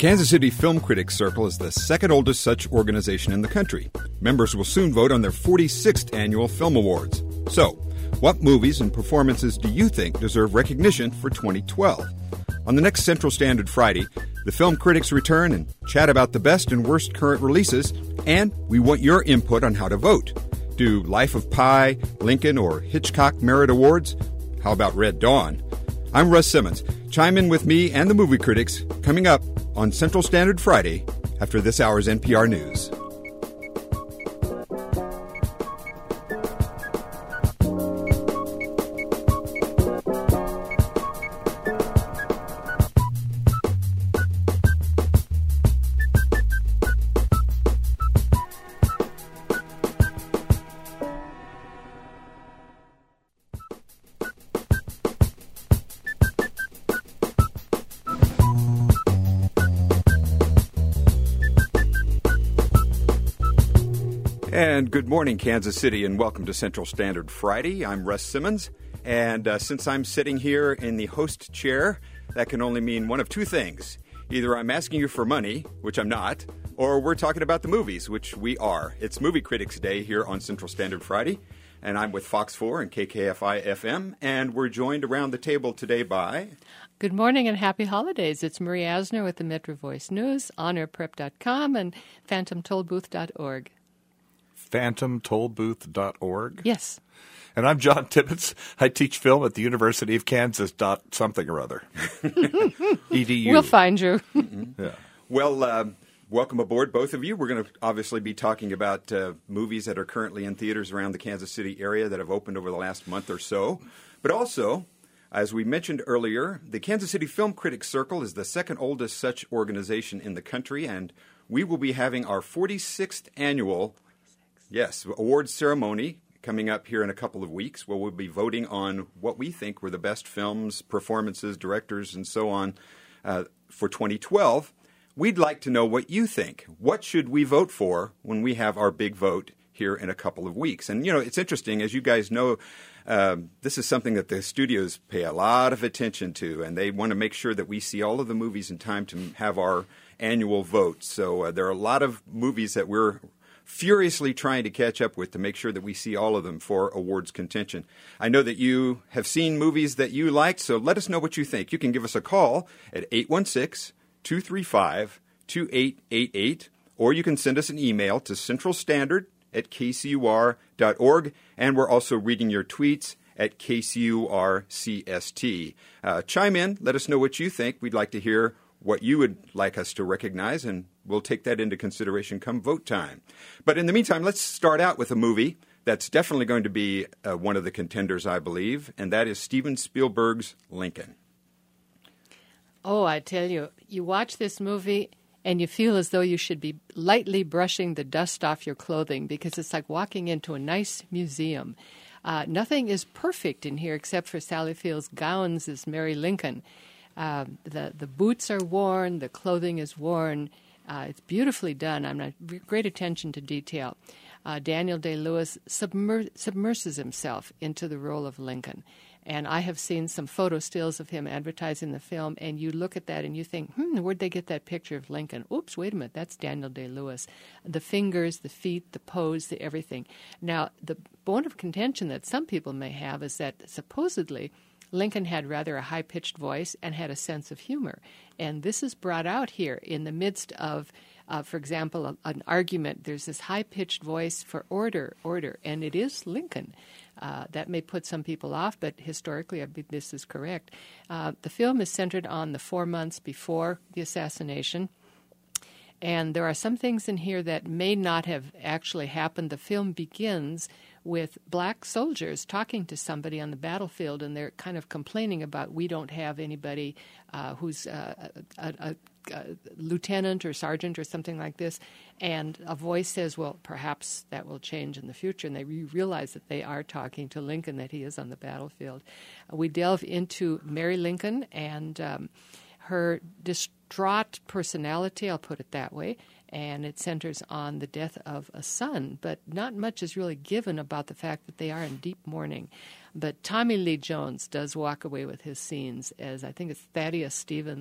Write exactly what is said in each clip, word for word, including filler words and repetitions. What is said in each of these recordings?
Kansas City Film Critics Circle is the second oldest such organization in the country. Members will soon vote on their forty-sixth annual film awards. So, what movies and performances do you think deserve recognition for twenty twelve? On the next Central Standard Friday, the film critics return and chat about the best and worst current releases, and we want your input on how to vote. Do Life of Pi, Lincoln, or Hitchcock merit awards? How about Red Dawn? I'm Russ Simmons. Chime in with me and the movie critics coming up on Central Standard Friday after this hour's N P R News. And good morning, Kansas City, and welcome to Central Standard Friday. I'm Russ Simmons, and uh, since I'm sitting here in the host chair, that can only mean one of two things. Either I'm asking you for money, which I'm not, or we're talking about the movies, which we are. It's Movie Critics Day here on Central Standard Friday, and I'm with Fox four and K K F I F M, and we're joined around the table today by... Good morning and happy holidays. It's Marie Asner with the Metro Voice News, honor prep dot com, and phantom toll booth dot org. phantom toll booth dot org? Yes. And I'm John Tibbetts. I teach film at the University of Kansas dot something or other. E D U. We'll find you. Mm-hmm. Yeah. Well, uh, welcome aboard, both of you. We're going to obviously be talking about uh, movies that are currently in theaters around the Kansas City area that have opened over the last month or so. But also, as we mentioned earlier, the Kansas City Film Critics Circle is the second oldest such organization in the country, and we will be having our forty-sixth annual Yes, awards ceremony coming up here in a couple of weeks where we'll be voting on what we think were the best films, performances, directors, and so on uh, for twenty twelve. We'd like to know what you think. What should we vote for when we have our big vote here in a couple of weeks? And, you know, it's interesting. As you guys know, uh, this is something that the studios pay a lot of attention to, and they want to make sure that we see all of the movies in time to have our annual vote. So uh, there are a lot of movies that we're furiously trying to catch up with to make sure that we see all of them for awards contention. I know that you have seen movies that you liked, so let us know what you think. You can give us a call at eight one six, two three five, two eight eight eight, or you can send us an email to centralstandard at k c u r dot org, and we're also reading your tweets at K C U R C S T. Uh, chime in, let us know what you think. We'd like to hear what you would like us to recognize, and we'll take that into consideration come vote time. But in the meantime, let's start out with a movie that's definitely going to be uh, one of the contenders, I believe, and that is Steven Spielberg's Lincoln. Oh, I tell you, you watch this movie and you feel as though you should be lightly brushing the dust off your clothing because it's like walking into a nice museum. Uh, nothing is perfect in here except for Sally Field's gowns as Mary Lincoln. Uh, the the boots are worn, the clothing is worn. Uh, it's beautifully done. I'm not great attention to detail. Uh, Daniel Day-Lewis submer- submerses himself into the role of Lincoln, and I have seen some photo stills of him advertising the film. And you look at that and you think, "Hmm, where'd they get that picture of Lincoln? Oops, wait a minute, that's Daniel Day-Lewis." The fingers, the feet, the pose, the everything. Now, the bone of contention that some people may have is that supposedly Lincoln had rather a high-pitched voice and had a sense of humor. And this is brought out here in the midst of, uh, for example, a, an argument. There's this high-pitched voice for order, order, and it is Lincoln. Uh, that may put some people off, but historically, I think this is correct. Uh, the film is centered on the four months before the assassination. And there are some things in here that may not have actually happened. The film begins with black soldiers talking to somebody on the battlefield, and they're kind of complaining about we don't have anybody uh, who's uh, a, a, a lieutenant or sergeant or something like this. And a voice says, well, perhaps that will change in the future. And they re- realize that they are talking to Lincoln, that he is on the battlefield. Uh, we delve into Mary Lincoln and um, her distraught personality, I'll put it that way, and it centers on the death of a son, but not much is really given about the fact that they are in deep mourning. But Tommy Lee Jones does walk away with his scenes as I think it's Thaddeus Stevens,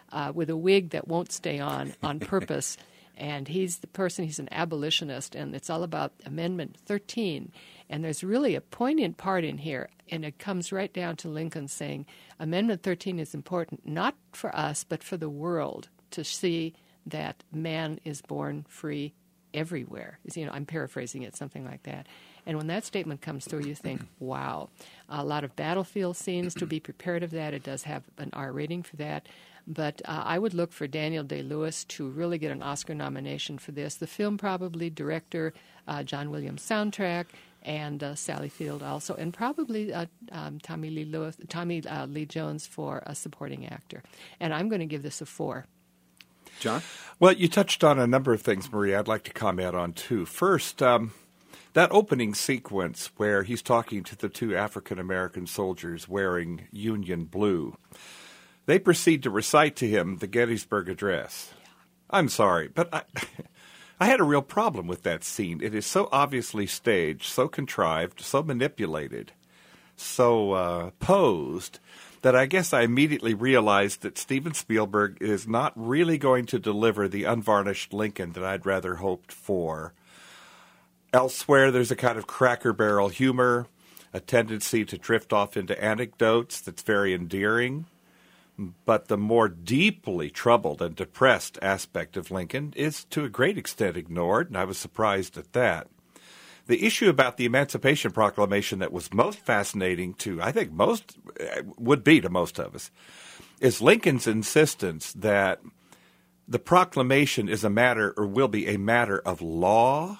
uh, with a wig that won't stay on on purpose. And he's the person, he's an abolitionist, and it's all about Amendment thirteen. And there's really a poignant part in here, and it comes right down to Lincoln saying, Amendment thirteen is important not for us, but for the world to see that man is born free everywhere. You know, I'm paraphrasing it, something like that. And when that statement comes through, you think, wow, a lot of battlefield scenes to be prepared of that. It does have an R rating for that. But uh, I would look for Daniel Day-Lewis to really get an Oscar nomination for this. The film probably, director, uh, John Williams soundtrack, and uh, Sally Field also, and probably uh, um, Tommy Lee Lewis, Tommy uh, Lee Jones for a supporting actor. And I'm going to give this a four. John? Well, you touched on a number of things, Maria, I'd like to comment on, too. First, um, that opening sequence where he's talking to the two African-American soldiers wearing Union blue, they proceed to recite to him the Gettysburg Address. Yeah. I'm sorry, but I, I had a real problem with that scene. It is so obviously staged, so contrived, so manipulated, so uh, posed, that I guess I immediately realized that Steven Spielberg is not really going to deliver the unvarnished Lincoln that I'd rather hoped for. Elsewhere, there's a kind of Cracker Barrel humor, a tendency to drift off into anecdotes that's very endearing. But the more deeply troubled and depressed aspect of Lincoln is to a great extent ignored, and I was surprised at that. The issue about the Emancipation Proclamation that was most fascinating to, I think most, would be to most of us, is Lincoln's insistence that the proclamation is a matter, or will be a matter of law,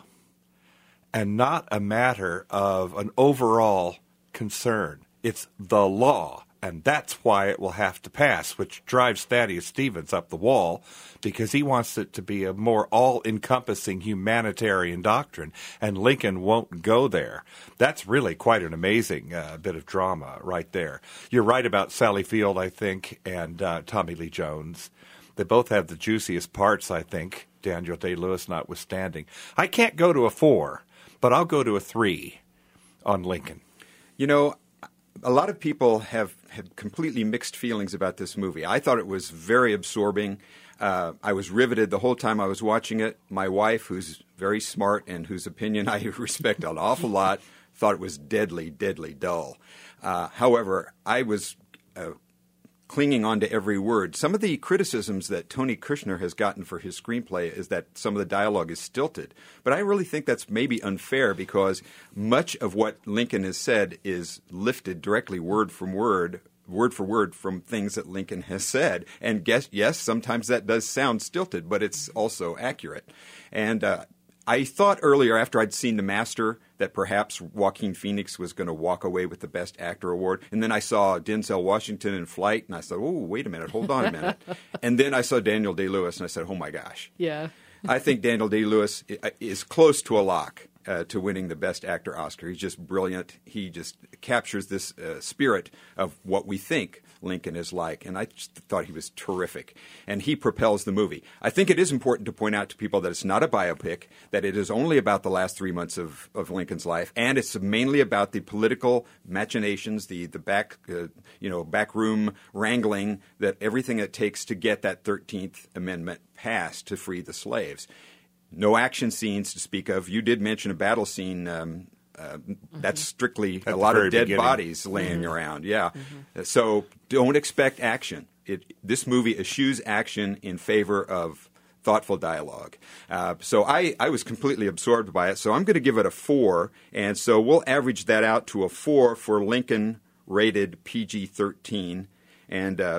and not a matter of an overall concern. It's the law. And that's why it will have to pass, which drives Thaddeus Stevens up the wall, because he wants it to be a more all-encompassing humanitarian doctrine, and Lincoln won't go there. That's really quite an amazing uh, bit of drama right there. You're right about Sally Field, I think, and uh, Tommy Lee Jones. They both have the juiciest parts, I think, Daniel Day-Lewis notwithstanding. I can't go to a four, but I'll go to a three on Lincoln. You know, a lot of people have, have completely mixed feelings about this movie. I thought it was very absorbing. Uh, I was riveted the whole time I was watching it. My wife, who's very smart and whose opinion I respect an awful lot, thought it was deadly, deadly dull. Uh, however, I was uh, clinging on to every word. Some of the criticisms that Tony Kushner has gotten for his screenplay is that some of the dialogue is stilted. But I really think that's maybe unfair, because much of what Lincoln has said is lifted directly word from word, word for word from things that Lincoln has said. And guess, yes, sometimes that does sound stilted, but it's also accurate. And uh, I thought earlier, after I'd seen The Master, that perhaps Joaquin Phoenix was going to walk away with the Best Actor award. And then I saw Denzel Washington in Flight, and I said, oh, wait a minute, hold on a minute. And then I saw Daniel Day-Lewis, and I said, oh, my gosh. Yeah. I think Daniel Day-Lewis is close to a lock uh, to winning the Best Actor Oscar. He's just brilliant. He just captures this uh, spirit of what we think Lincoln is like, and I just thought he was terrific. And he propels the movie. I think it is important to point out to people that it's not a biopic, that it is only about the last three months of, of Lincoln's life, and it's mainly about the political machinations, the the back uh, you know backroom wrangling, that everything it takes to get that thirteenth Amendment passed to free the slaves. No action scenes to speak of. You did mention a battle scene. Um, Uh, mm-hmm. That's strictly At a lot of dead beginning. bodies laying Mm-hmm. around. Yeah. Mm-hmm. So don't expect action. It, this movie eschews action in favor of thoughtful dialogue. Uh, so I, I was completely absorbed by it. So I'm going to give it a four. And so we'll average that out to a four for Lincoln rated P G thirteen. And uh,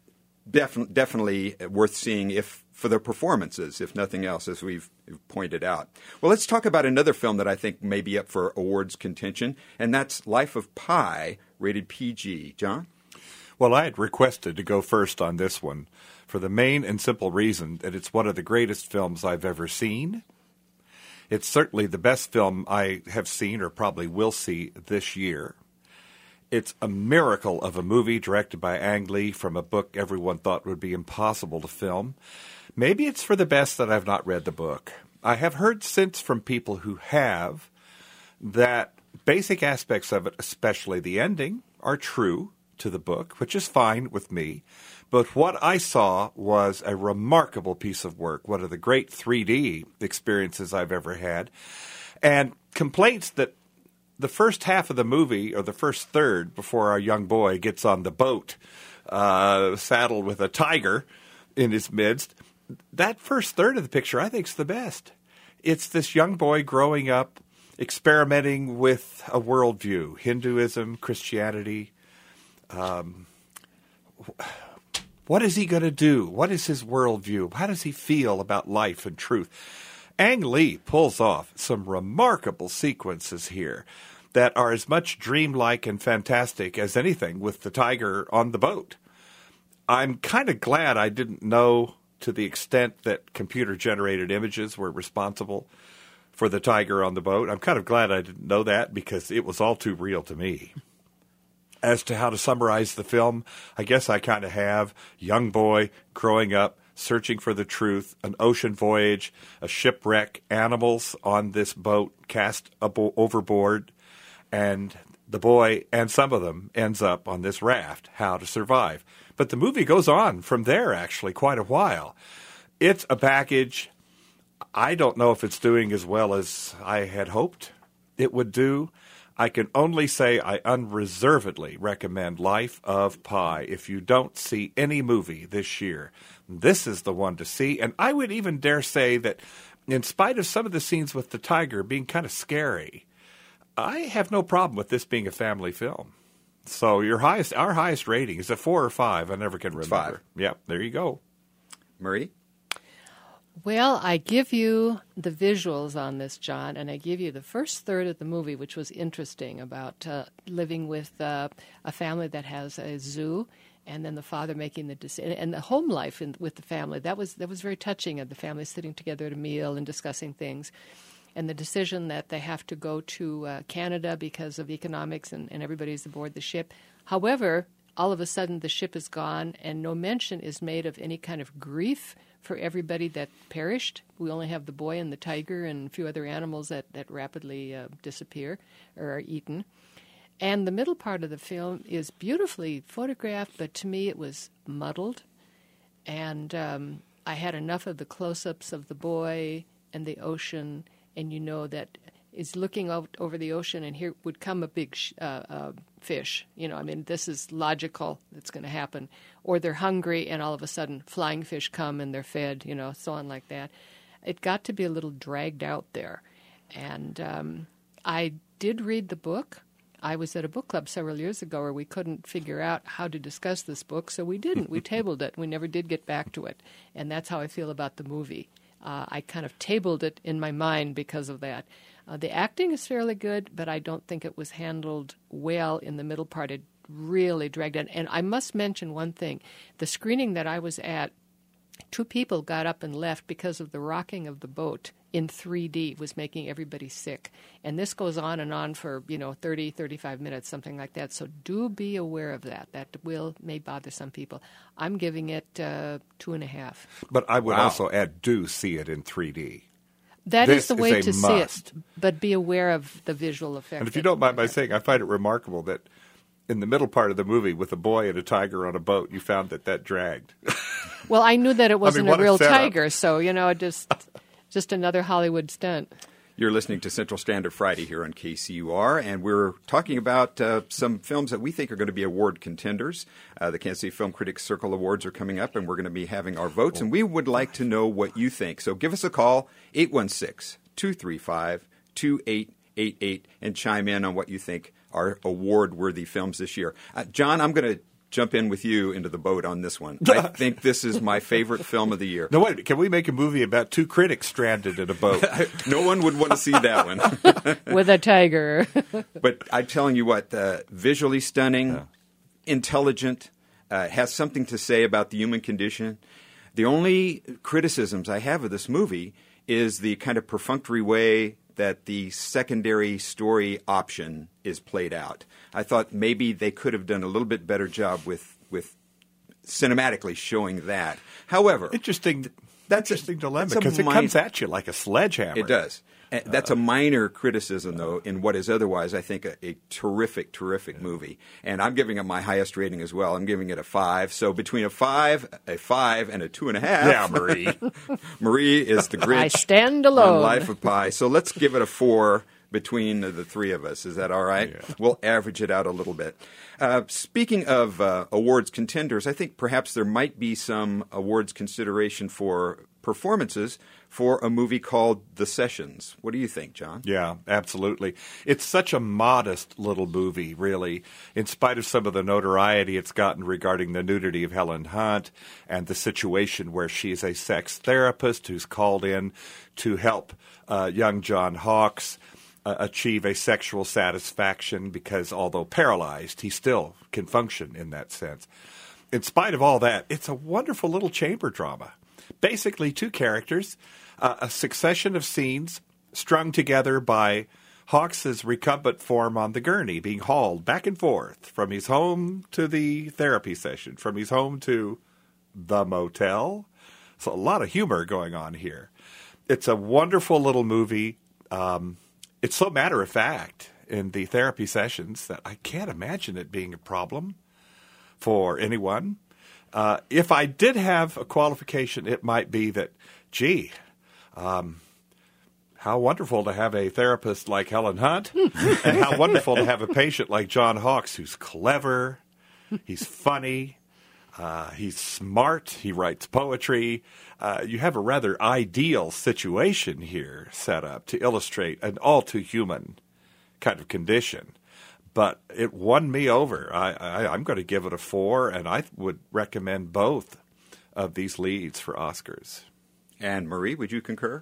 def- definitely worth seeing if for the performances, if nothing else, as we've pointed out. Well, let's talk about another film that I think may be up for awards contention, and that's Life of Pi, rated P G. John? Well, I had requested to go first on this one for the main and simple reason that it's one of the greatest films I've ever seen. It's certainly the best film I have seen or probably will see this year. It's a miracle of a movie directed by Ang Lee from a book everyone thought would be impossible to film. Maybe it's for the best that I've not read the book. I have heard since from people who have that basic aspects of it, especially the ending, are true. to the book, which is fine with me. But what I saw was a remarkable piece of work, one of the great three D experiences I've ever had, and complaints that the first half of the movie, or the first third, before our young boy gets on the boat, uh, saddled with a tiger in his midst, that first third of the picture I think is the best. It's this young boy growing up, experimenting with a worldview, Hinduism, Christianity. Um, what is he going to do? What is his worldview? How does he feel about life and truth? Ang Lee pulls off some remarkable sequences here that are as much dreamlike and fantastic as anything with the tiger on the boat. I'm kind of glad I didn't know to the extent that computer-generated images were responsible for the tiger on the boat. I'm kind of glad I didn't know that because it was all too real to me. As to how to summarize the film, I guess I kind of have. Young boy growing up, searching for the truth, an ocean voyage, a shipwreck, animals on this boat cast abo- overboard, and the boy and some of them ends up on this raft, how to survive. But the movie goes on from there, actually, quite a while. It's a package. I don't know if it's doing as well as I had hoped it would do. I can only say I unreservedly recommend Life of Pi. If you don't see any movie this year, this is the one to see. And I would even dare say that in spite of some of the scenes with the tiger being kind of scary, I have no problem with this being a family film. So your highest, our highest rating is a four or five. I never can remember. Five. Yeah, there you go. Marie? Well, I give you the visuals on this, John, and I give you the first third of the movie, which was interesting, about uh, living with uh, a family that has a zoo, and then the father making the decision, and the home life in, with the family. That was that was very touching, of the family sitting together at a meal and discussing things, and the decision that they have to go to uh, Canada because of economics, and, and everybody's aboard the ship. However, all of a sudden the ship is gone, and no mention is made of any kind of grief for everybody that perished. We only have the boy and the tiger and a few other animals that, that rapidly uh, disappear or are eaten. And the middle part of the film is beautifully photographed, but to me it was muddled. And um, I had enough of the close-ups of the boy and the ocean, and you know that is looking out over the ocean, and here would come a big sh- uh, uh, fish. You know, I mean, this is logical. It's going to happen. Or they're hungry, and all of a sudden, flying fish come and they're fed. You know, so on like that. It got to be a little dragged out there, and um, I did read the book. I was at a book club several years ago where we couldn't figure out how to discuss this book, so we didn't. We tabled it. We never did get back to it, and that's how I feel about the movie. Uh, I kind of tabled it in my mind because of that. Uh, the acting is fairly good, but I don't think it was handled well in the middle part. It really dragged on. And I must mention one thing. The screening that I was at, two people got up and left because of the rocking of the boat in three D was making everybody sick. And this goes on and on for, you know, thirty, thirty-five minutes, something like that. So do be aware of that. That will may bother some people. I'm giving it uh, two and a half. But I would Wow. also add, do see it in three D. That This is the is way a to must. see it, but be aware of the visual effect. And if you that- don't mind my saying, I find it remarkable that in the middle part of the movie with a boy and a tiger on a boat, you found that that dragged. Well, I knew that it wasn't what a a real setup. tiger, so, you know, it just just another Hollywood stunt. You're listening to Central Standard Friday here on K C U R, and we're talking about uh, some films that we think are going to be award contenders. Uh, the Kansas City Film Critics Circle Awards are coming up, and we're going to be having our votes, and we would like to know what you think. So give us a call, eight one six, two three five, two eight eight eight, and chime in on what you think are award-worthy films this year. Uh, John, I'm going to jump in with you into the boat on this one. I think this is my favorite film of the year. No, wait, can we make a movie about two critics stranded in a boat? No one would want to see that one. With a tiger. But I'm telling you what, uh, visually stunning, yeah. intelligent, uh, has something to say about the human condition. The only criticisms I have of this movie is the kind of perfunctory way that the secondary story option is played out. I thought maybe they could have done a little bit better job with with cinematically showing that. However, interesting. That's interesting a, dilemma that's a because it mind- comes at you like a sledgehammer. It does. And that's a minor criticism, though, in what is otherwise, I think, a, a terrific, terrific yeah. movie. And I'm giving it my highest rating as well. I'm giving it a five. So between a five, a five, and a two and a half. Yeah, Marie. Marie is the Grinch. I stand alone. On Life of Pi. So let's give it a four between the three of us. Is that all right? Yeah. We'll average it out a little bit. Uh, speaking of uh, awards contenders, I think perhaps there might be some awards consideration for performances for a movie called The Sessions. What do you think, John? Yeah, absolutely. It's such a modest little movie, really, in spite of some of the notoriety it's gotten regarding the nudity of Helen Hunt and the situation where she's a sex therapist who's called in to help uh, young John Hawkes uh, achieve a sexual satisfaction because, although paralyzed, he still can function in that sense. In spite of all that, it's a wonderful little chamber drama. Basically, two characters, uh, a succession of scenes strung together by Hawkes' recumbent form on the gurney, being hauled back and forth from his home to the therapy session, from his home to the motel. So a lot of humor going on here. It's a wonderful little movie. Um, it's so matter-of-fact in the therapy sessions that I can't imagine it being a problem for anyone. Uh, if I did have a qualification, it might be that, gee, um, how wonderful to have a therapist like Helen Hunt, and how wonderful to have a patient like John Hawkes who's clever, he's funny, uh, he's smart, he writes poetry. Uh, you have a rather ideal situation here set up to illustrate an all-too-human kind of condition. But it won me over. I, I, I'm going to give it a four, and I would recommend both of these leads for Oscars. And Marie, would you concur?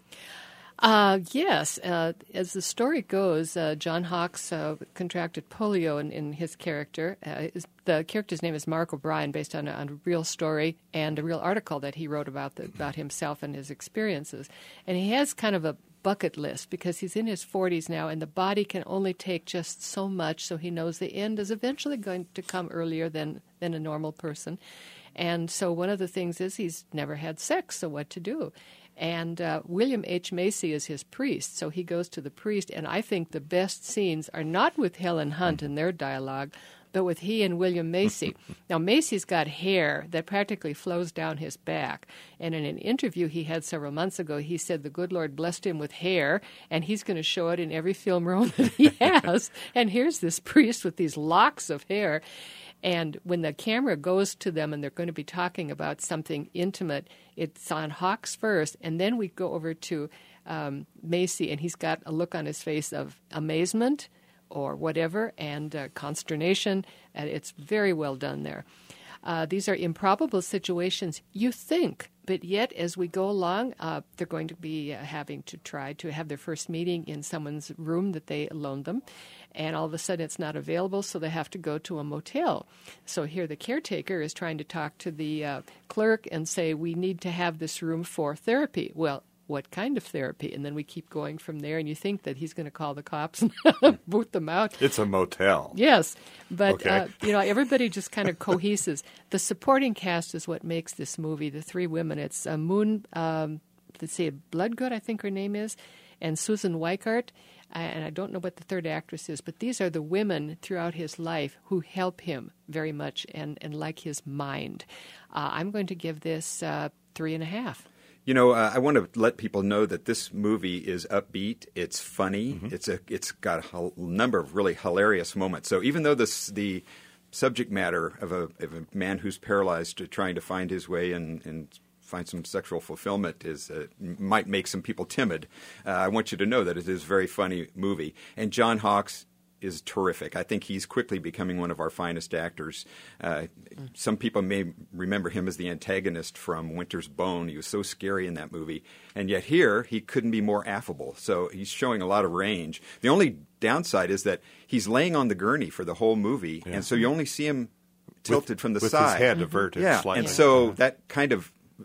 Uh, yes. Uh, as the story goes, uh, John Hawkes uh, contracted polio in, in his character. Uh, his, the character's name is Mark O'Brien, based on a, on a real story and a real article that he wrote about the, about himself and his experiences. And he has kind of a bucket list because he's in his forties now, and the body can only take just so much, so he knows the end is eventually going to come earlier than, than a normal person. And so one of the things is he's never had sex, so what to do? And uh, William H. Macy is his priest, so he goes to the priest, and I think the best scenes are not with Helen Hunt and their dialogue, but with he and William Macy. Now, Macy's got hair that practically flows down his back. And in an interview he had several months ago, he said the good Lord blessed him with hair, and he's going to show it in every film role that he has. And here's this priest with these locks of hair. And when the camera goes to them and they're going to be talking about something intimate, it's on Hawkes first, and then we go over to um, Macy, and he's got a look on his face of amazement or whatever, and uh, consternation, and it's very well done there. Uh, these are improbable situations, you think, but yet as we go along, uh, they're going to be uh, having to try to have their first meeting in someone's room that they loaned them, and all of a sudden it's not available, so they have to go to a motel. So here the caretaker is trying to talk to the uh, clerk and say, we need to have this room for therapy. Well, what kind of therapy? And then we keep going from there, and you think that he's going to call the cops and boot them out. It's a motel. Yes, but okay. uh, you know, everybody just kind of coheses. The supporting cast is what makes this movie. The three women. It's uh, Moon. Um, let's see, Bloodgood, I think her name is, and Susan Weikart. And I don't know what the third actress is, but these are the women throughout his life who help him very much and, and like his mind. Uh, I'm going to give this uh, three and a half. You know, uh, I want to let people know that this movie is upbeat. It's funny. Mm-hmm. It's a. It's got a number of really hilarious moments. So even though this the subject matter of a, of a man who's paralyzed to trying to find his way and, and find some sexual fulfillment is uh, might make some people timid, uh, I want you to know that it is a very funny movie. And John Hawkes is terrific. I think he's quickly becoming one of our finest actors. Uh, mm. Some people may remember him as the antagonist from Winter's Bone. He was so scary in that movie. And yet here, he couldn't be more affable. So he's showing a lot of range. The only downside is that he's laying on the gurney for the whole movie, yeah. and so you only see him tilted with, from the with side. With his head averted yeah. slightly. And so yeah. that kind of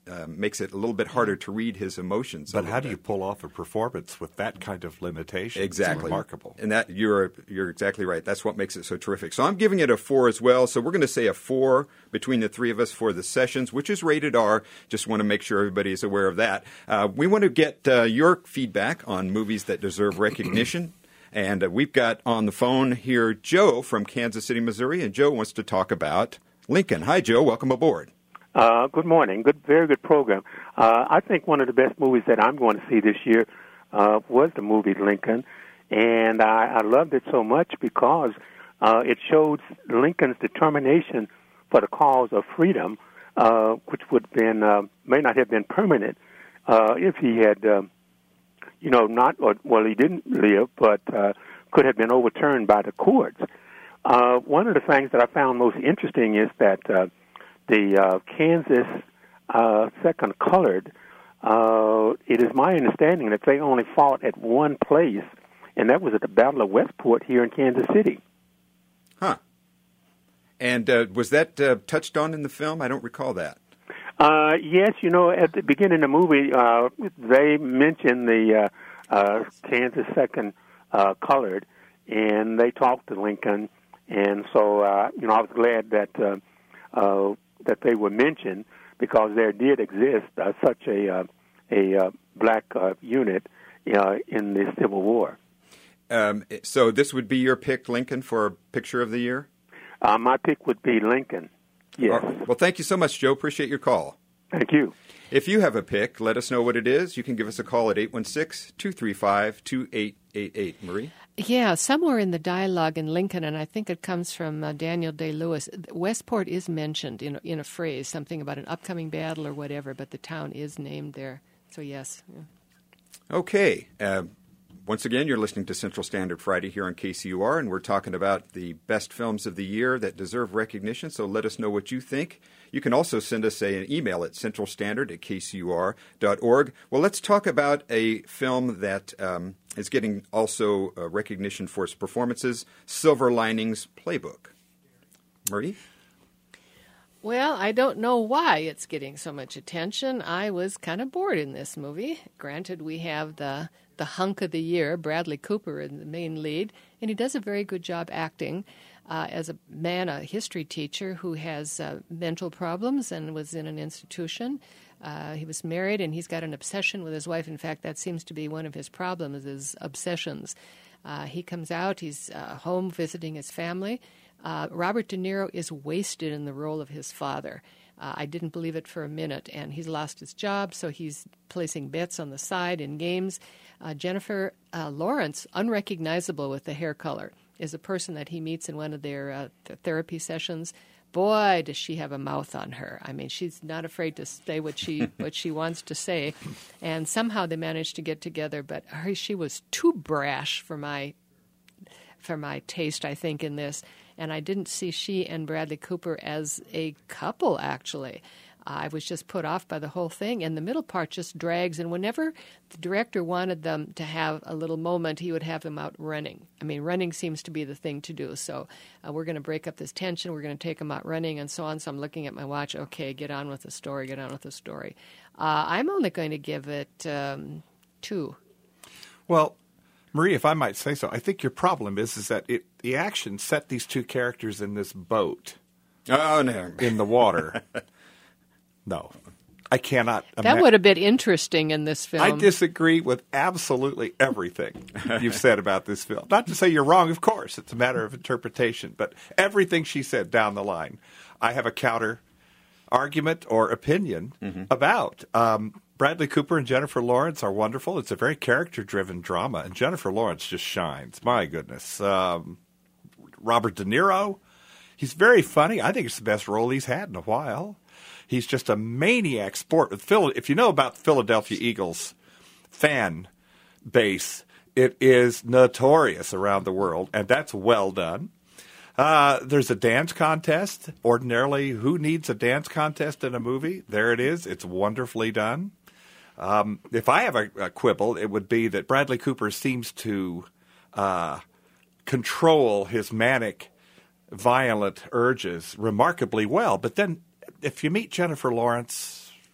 uh, makes it a little bit harder to read his emotions. But how do you pull off a performance with that kind of limitation? Exactly. It's remarkable. And that you're you're exactly right. That's what makes it so terrific. So I'm giving it a four as well. So we're going to say a four between the three of us for the sessions, which is rated R. Just want to make sure everybody is aware of that. Uh, we want to get uh, your feedback on movies that deserve recognition. And uh, we've got on the phone here Joe from Kansas City, Missouri. And Joe wants to talk about Lincoln. Hi, Joe. Welcome aboard. Uh, good morning. Good, very good program. Uh, I think one of the best movies that I'm going to see this year uh, was the movie Lincoln, and I, I loved it so much because uh, it showed Lincoln's determination for the cause of freedom, uh, which would have been uh, may not have been permanent uh, if he had, uh, you know, not or well, he didn't live, but uh, could have been overturned by the courts. Uh, one of the things that I found most interesting is that. Uh, The uh, Kansas uh, Second Colored, uh, it is my understanding that they only fought at one place, and that was at the Battle of Westport here in Kansas City. Huh. And uh, was that uh, touched on in the film? I don't recall that. Uh, yes, you know, at the beginning of the movie, uh, they mentioned the uh, uh, Kansas Second uh, Colored, and they talked to Lincoln, and so, uh, you know, I was glad that... Uh, uh, that they were mentioned because there did exist uh, such a uh, a uh, black uh, unit uh, in the Civil War. Um, so this would be your pick, Lincoln, for Picture of the Year? Uh, my pick would be Lincoln, yes. Right. Well, thank you so much, Joe. Appreciate your call. Thank you. If you have a pick, let us know what it is. You can give us a call at eight one six, two three five, two eight eight eight. Marie? Yeah, somewhere in the dialogue in Lincoln, and I think it comes from uh, Daniel Day-Lewis, Westport is mentioned in, in a phrase, something about an upcoming battle or whatever, but the town is named there. So, yes. Yeah. Okay. Uh, once again, you're listening to Central Standard Friday here on K C U R, and we're talking about the best films of the year that deserve recognition, so let us know what you think. You can also send us a, an email at centralstandard at k c u r dot org. Well, let's talk about a film that um, is getting also uh, recognition for its performances, Silver Linings Playbook. Murdy? Well, I don't know why it's getting so much attention. I was kind of bored in this movie. Granted, we have the the hunk of the year, Bradley Cooper, in the main lead, and he does a very good job acting. Uh, as a man, a history teacher who has uh, mental problems and was in an institution. Uh, he was married, and he's got an obsession with his wife. In fact, that seems to be one of his problems, is obsessions. Uh, he comes out, he's uh, home visiting his family. Uh, Robert De Niro is wasted in the role of his father. Uh, I didn't believe it for a minute, and he's lost his job, so he's placing bets on the side in games. Uh, Jennifer uh, Lawrence, unrecognizable with the hair color, is a person that he meets in one of their uh, th- therapy sessions. Boy, does she have a mouth on her. I mean, she's not afraid to say what she what she wants to say. And somehow they managed to get together, but her, she was too brash for my for my taste, I think, in this. And I didn't see she and Bradley Cooper as a couple, actually. I was just put off by the whole thing, and the middle part just drags. And whenever the director wanted them to have a little moment, he would have them out running. I mean, running seems to be the thing to do. So uh, we're going to break up this tension. We're going to take them out running and so on. So I'm looking at my watch. Okay, get on with the story. Get on with the story. Uh, I'm only going to give it um, two. Well, Marie, if I might say so, I think your problem is is that it, the action set these two characters in this boat Oh, no. in the water. No, I cannot That ima- would have been interesting in this film. I disagree with absolutely everything you've said about this film. Not to say you're wrong, of course. It's a matter of interpretation. But everything she said down the line, I have a counter argument or opinion mm-hmm. about. Um, Bradley Cooper and Jennifer Lawrence are wonderful. It's a very character-driven drama, and Jennifer Lawrence just shines. My goodness. Um, Robert De Niro, he's very funny. I think it's the best role he's had in a while. He's just a maniac sport. With Phil, if you know about the Philadelphia Eagles fan base, it is notorious around the world, and that's well done. Uh, there's a dance contest. Ordinarily, who needs a dance contest in a movie? There it is. It's wonderfully done. Um, if I have a, a quibble, it would be that Bradley Cooper seems to uh, control his manic, violent urges remarkably well, but then if you meet Jennifer Lawrence,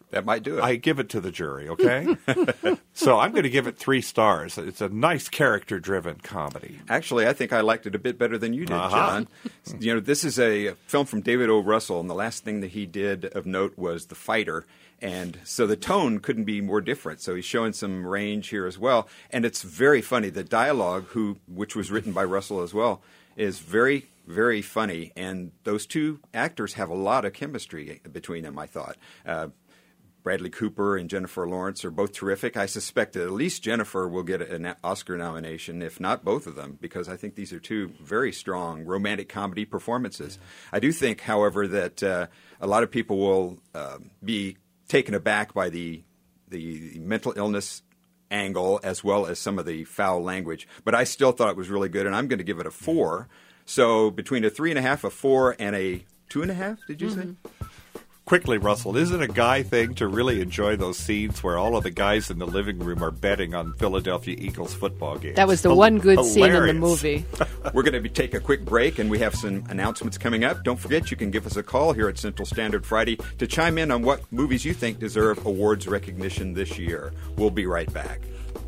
That might do it. I give it to the jury, okay? So I'm going to give it three stars. It's a nice character-driven comedy. Actually, I think I liked it a bit better than you did, Uh-huh. John. You know, this is a film from David O. Russell, and the last thing that he did of note was The Fighter. And so the tone couldn't be more different. So he's showing some range here as well. And it's very funny. The dialogue, who, which was written by Russell as well, is very, very funny. And those two actors have a lot of chemistry between them, I thought. Uh, Bradley Cooper and Jennifer Lawrence are both terrific. I suspect that at least Jennifer will get an Oscar nomination, if not both of them, because I think these are two very strong romantic comedy performances. I do think, however, that uh, a lot of people will uh, be taken aback by the the mental illness angle as well as some of the foul language. But I still thought it was really good, and I'm going to give it a four. So between a three and a half, a four, and a two and a half, did you mm-hmm. say? Quickly, Russell, is it a guy thing to really enjoy those scenes where all of the guys in the living room are betting on Philadelphia Eagles football games? That was the one good scene in the movie. We're going to be, take a quick break, and we have some announcements coming up. Don't forget, you can give us a call here at Central Standard Friday to chime in on what movies you think deserve awards recognition this year. We'll be right back.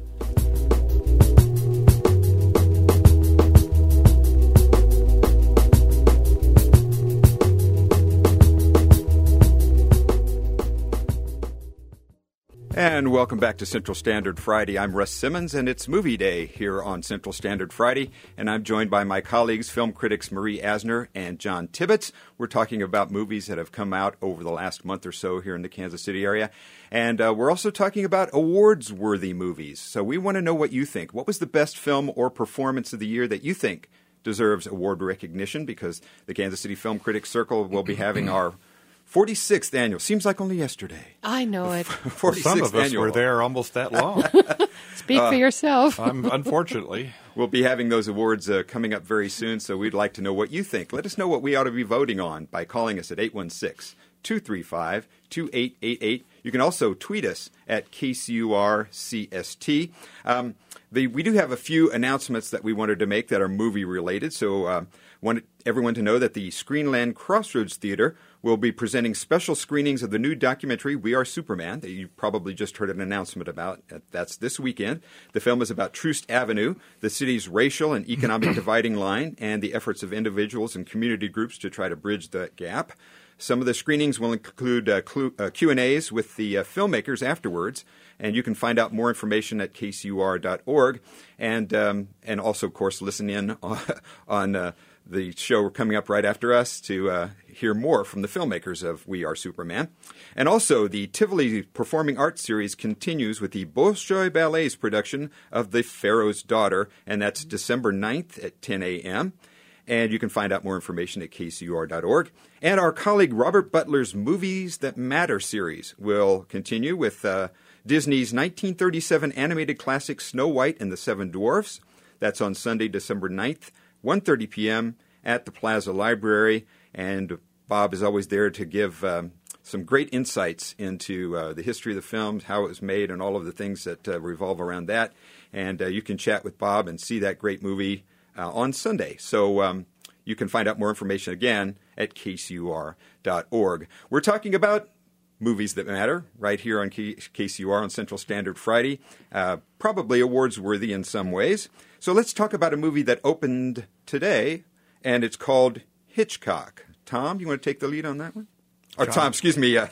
And welcome back to Central Standard Friday. I'm Russ Simmons, and it's Movie Day here on Central Standard Friday. And I'm joined by my colleagues, film critics Marie Asner and John Tibbetts. We're talking about movies that have come out over the last month or so here in the Kansas City area. And uh, we're also talking about awards-worthy movies. So we want to know what you think. What was the best film or performance of the year that you think deserves award recognition? Because the Kansas City Film Critics Circle will be having our forty-sixth annual. Seems like only yesterday. I know it. forty-sixth Some of us annual. were there almost that long. Speak uh, for yourself. um, unfortunately. We'll be having those awards uh, coming up very soon, so we'd like to know what you think. Let us know what we ought to be voting on by calling us at eight one six, two three five, two eight eight eight. You can also tweet us at K C U R C S T. Um, the, we do have a few announcements that we wanted to make that are movie-related, so uh, wanted everyone to know that the Screenland Crossroads Theater will be presenting special screenings of the new documentary We Are Superman that you probably just heard an announcement about. That's this weekend. The film is about Troost Avenue, the city's racial and economic dividing line, and the efforts of individuals and community groups to try to bridge that gap. Some of the screenings will include uh, Q and A's with the uh, filmmakers afterwards, and you can find out more information at K C U R dot org, and um, and also, of course, listen in on, on uh, the show coming up right after us to uh, hear more from the filmmakers of We Are Superman. And also, the Tivoli Performing Arts Series continues with the Bolshoi Ballet's production of The Pharaoh's Daughter, and that's December ninth at ten a.m., and you can find out more information at K C U R dot org. And our colleague Robert Butler's Movies That Matter series will continue with uh, Disney's nineteen thirty-seven animated classic Snow White and the Seven Dwarfs. That's on Sunday, December ninth, one thirty p.m. at the Plaza Library. And Bob is always there to give um, some great insights into uh, the history of the film, how it was made, and all of the things that uh, revolve around that. And uh, you can chat with Bob and see that great movie Uh, on Sunday. So um, you can find out more information again at K C U R dot org. We're talking about movies that matter right here on K- KCUR on Central Standard Friday. Uh, probably awards worthy in some ways. So let's talk about a movie that opened today, and it's called Hitchcock. Tom, you want to take the lead on that one? Or John. Tom, excuse me, uh,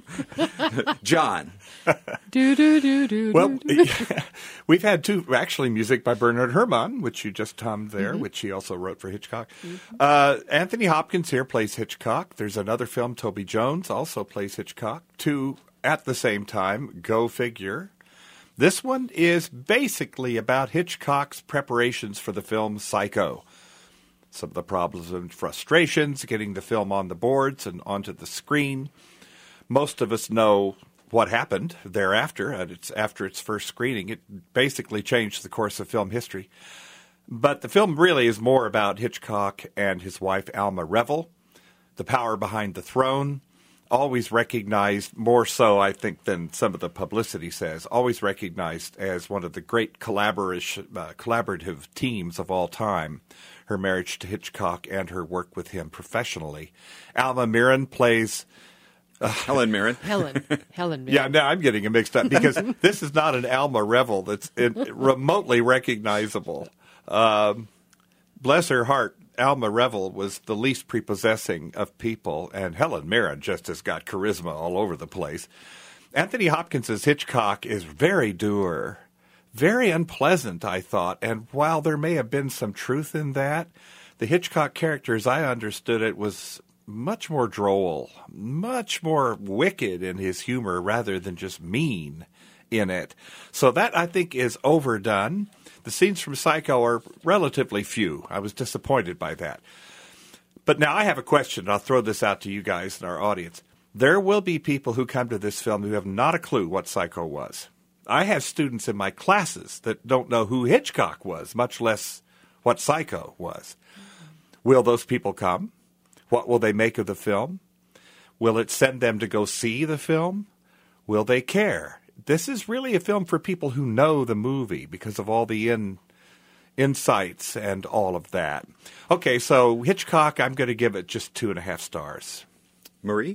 John. do, do, do, do, well, do. We've had two, actually, music by Bernard Herrmann, which you just hummed there, mm-hmm. which he also wrote for Hitchcock. Mm-hmm. Uh, Anthony Hopkins here plays Hitchcock. There's another film, Toby Jones also plays Hitchcock. Two at the same time, go figure. This one is basically about Hitchcock's preparations for the film Psycho. Some of the problems and frustrations, getting the film on the boards and onto the screen. Most of us know what happened thereafter, and it's after its first screening. It basically changed the course of film history. But the film really is more about Hitchcock and his wife, Alma Revel, the power behind the throne, always recognized, more so, I think, than some of the publicity says, always recognized as one of the great collaborative, uh, collaborative teams of all time. Her marriage to Hitchcock and her work with him professionally. Alma Mirren plays Helen Mirren. Helen. Helen Mirren. Yeah, no, I'm getting it mixed up because this is not an Alma Revel that's it, remotely recognizable. Um, bless her heart, Alma Revel was the least prepossessing of people, and Helen Mirren just has got charisma all over the place. Anthony Hopkins' Hitchcock is very dour, very unpleasant, I thought, and while there may have been some truth in that, the Hitchcock character, as I understood it, was much more droll, much more wicked in his humor rather than just mean in it. So that, I think, is overdone. The scenes from Psycho are relatively few. I was disappointed by that. But now I have a question. I'll throw this out to you guys and our audience. There will be people who come to this film who have not a clue what Psycho was. I have students in my classes that don't know who Hitchcock was, much less what Psycho was. Will those people come? What will they make of the film? Will it send them to go see the film? Will they care? This is really a film for people who know the movie because of all the in, insights and all of that. Okay, so Hitchcock, I'm going to give it just two and a half stars. Marie?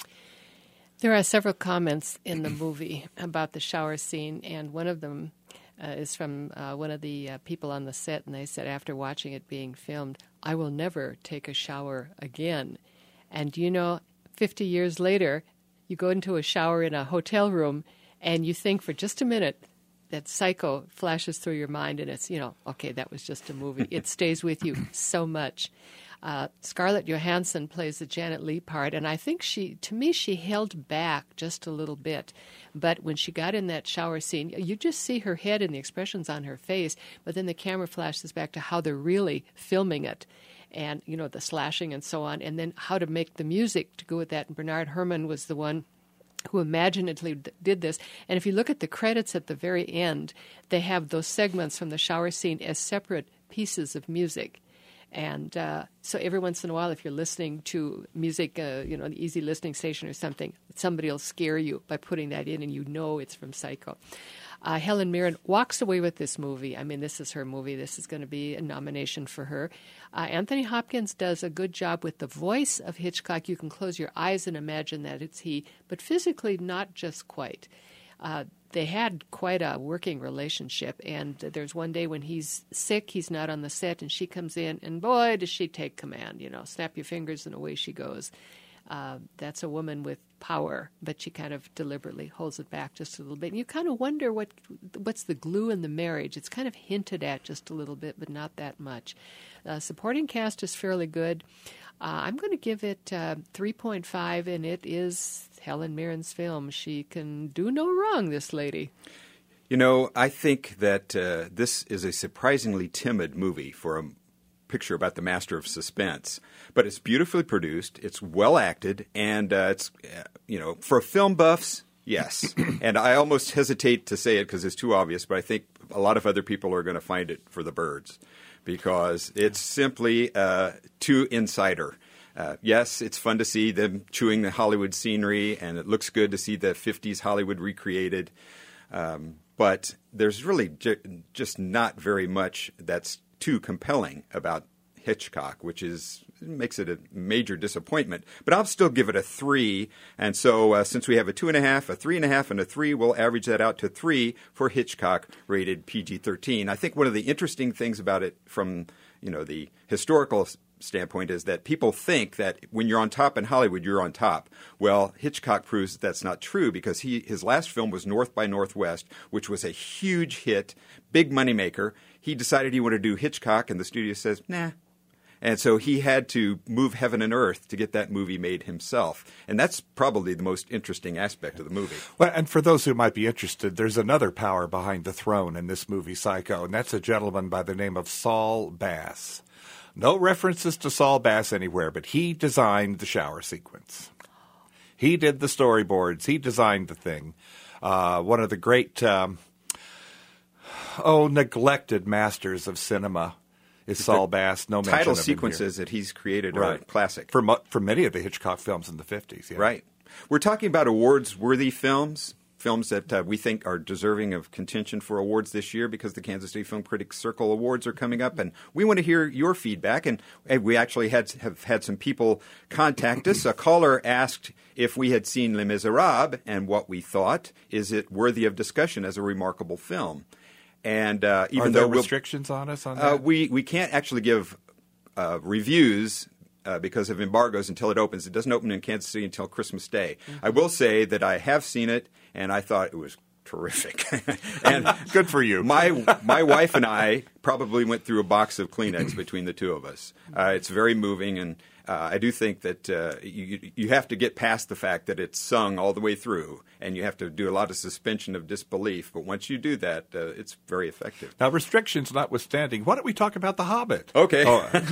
There are several comments in the movie about the shower scene, and one of them uh, is from uh, one of the uh, people on the set, and they said after watching it being filmed, I will never take a shower again. And you know, fifty years later, you go into a shower in a hotel room, and you think for just a minute that Psycho flashes through your mind, and it's, you know, okay, that was just a movie. It stays with you so much. Uh, Scarlett Johansson plays the Janet Leigh part, and I think she, to me, she held back just a little bit. But when she got in that shower scene, you just see her head and the expressions on her face, but then the camera flashes back to how they're really filming it. And, you know, the slashing and so on, and then how to make the music to go with that. And Bernard Herrmann was the one who imaginatively did this. And if you look at the credits at the very end, they have those segments from the shower scene as separate pieces of music. And uh, so every once in a while, if you're listening to music, uh, you know, an easy listening station or something, somebody will scare you by putting that in, and you know it's from Psycho. Uh, Helen Mirren walks away with this movie. I mean, this is her movie. This is going to be a nomination for her. Uh, Anthony Hopkins does a good job with the voice of Hitchcock. You can close your eyes and imagine that it's he, but physically not just quite. Uh, they had quite a working relationship, and there's one day when he's sick, he's not on the set, and she comes in, and boy, does she take command. You know, snap your fingers, and away she goes. Uh, that's a woman with power, but she kind of deliberately holds it back just a little bit. And you kind of wonder what what's the glue in the marriage. It's kind of hinted at just a little bit, but not that much. Uh, supporting cast is fairly good. Uh, I'm going to give it uh, three point five, and it is Helen Mirren's film. She can do no wrong, this lady. You know, I think that uh, this is a surprisingly timid movie for a picture about the master of suspense. But it's beautifully produced, it's well acted, and uh, it's, uh, you know, for film buffs, yes. And I almost hesitate to say it because it's too obvious, but I think a lot of other people are going to find it for the birds because it's simply uh, too insider. Uh, yes, it's fun to see them chewing the Hollywood scenery, and it looks good to see the fifties Hollywood recreated. Um, but there's really ju- just not very much that's too compelling about Hitchcock, which is makes it a major disappointment. But I'll still give it a three. And so uh, since we have a two and a half, a three and a half, and a three, we'll average that out to three for Hitchcock, rated P G thirteen. I think one of the interesting things about it from, you know, the historical standpoint is that people think that when you're on top in Hollywood, you're on top. Well, Hitchcock proves that that's not true because he his last film was North by Northwest, which was a huge hit, big moneymaker. He decided he wanted to do Hitchcock, and the studio says, nah. And so he had to move heaven and earth to get that movie made himself. And that's probably the most interesting aspect of the movie. Well, and for those who might be interested, there's another power behind the throne in this movie, Psycho, and that's a gentleman by the name of Saul Bass. No references to Saul Bass anywhere, but he designed the shower sequence. He did the storyboards. He designed the thing. Uh, one of the great, um, oh, neglected masters of cinema is Saul Bass. No mention title of him sequences here. that he's created Right. are classic. For, mo- for many of the Hitchcock films in the fifties. Yeah. Right. We're talking about awards-worthy films. films that uh, we think are deserving of contention for awards this year, because the Kansas City Film Critics Circle Awards are coming up, and we want to hear your feedback. And, and we actually had have had some people contact us. A caller asked if we had seen Les Miserables and what we thought. Is it worthy of discussion as a remarkable film? And uh, even are there though we'll, restrictions on us on that? uh, we we can't actually give uh, reviews uh, because of embargoes until it opens. It doesn't open in Kansas City until Christmas Day. Mm-hmm. I will say that I have seen it, and I thought it was terrific. And good for you. My my wife and I probably went through a box of Kleenex between the two of us. Uh, it's very moving, and uh, I do think that uh, you you have to get past the fact that it's sung all the way through, and you have to do a lot of suspension of disbelief. But once you do that, uh, it's very effective. Now, restrictions notwithstanding, why don't we talk about The Hobbit? Okay.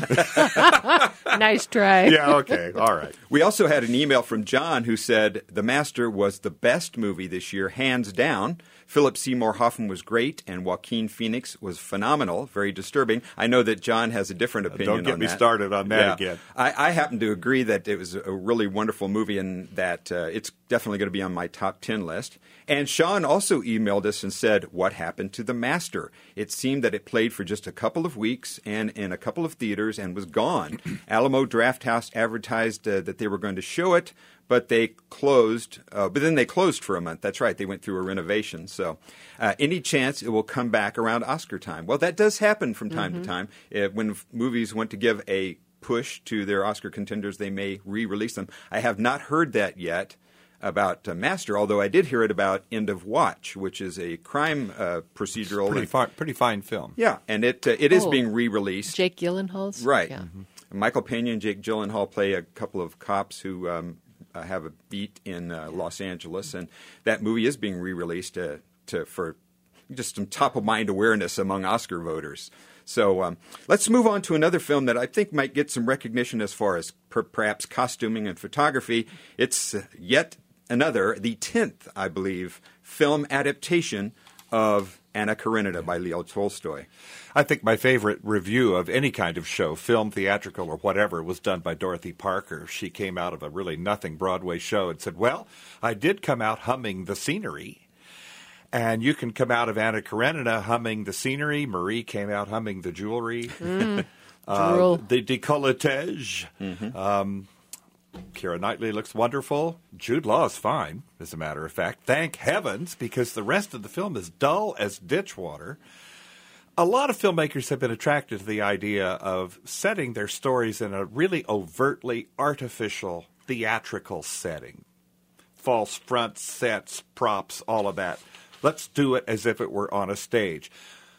Oh. Nice try. Yeah, okay. All right. We also had an email from John who said The Master was the best movie this year, hands down. Philip Seymour Hoffman was great, and Joaquin Phoenix was phenomenal, very disturbing. I know that John has a different opinion on that. Don't get me started on that yeah. again. I, I happen to agree that it was a really wonderful movie, and that uh, it's definitely going to be on my top ten list. And Sean also emailed us and said, what happened to The Master? It seemed that it played for just a couple of weeks and in a couple of theaters and was gone. Alamo Drafthouse advertised uh, that they were going to show it, but they closed. Uh, but then they closed for a month. That's right. They went through a renovation. So uh, any chance it will come back around Oscar time? Well, that does happen from time mm-hmm. to time. Uh, when f- movies want to give a push to their Oscar contenders, they may re-release them. I have not heard that yet about uh, Master, although I did hear it about End of Watch, which is a crime uh, procedural. Pretty, and, fi- pretty fine film. Yeah, and it uh, it is oh, being re-released. Jake Gyllenhaal's? Right. Yeah. Mm-hmm. Michael Pena and Jake Gyllenhaal play a couple of cops who um, uh, have a beat in uh, Los Angeles, and that movie is being re-released uh, to for just some top-of-mind awareness among Oscar voters. So um, let's move on to another film that I think might get some recognition as far as per- perhaps costuming and photography. It's uh, yet another, the tenth, I believe, film adaptation of Anna Karenina by Leo Tolstoy. I think my favorite review of any kind of show, film, theatrical, or whatever, was done by Dorothy Parker. She came out of a really nothing Broadway show and said, well, I did come out humming the scenery. And you can come out of Anna Karenina humming the scenery. Marie came out humming the jewelry. Mm, uh, the décolletage. Mm-hmm. Um, Keira Knightley looks wonderful. Jude Law is fine, as a matter of fact. Thank heavens, because the rest of the film is dull as ditch water. A lot of filmmakers have been attracted to the idea of setting their stories in a really overtly artificial, theatrical setting. False fronts, sets, props, all of that. Let's do it as if it were on a stage.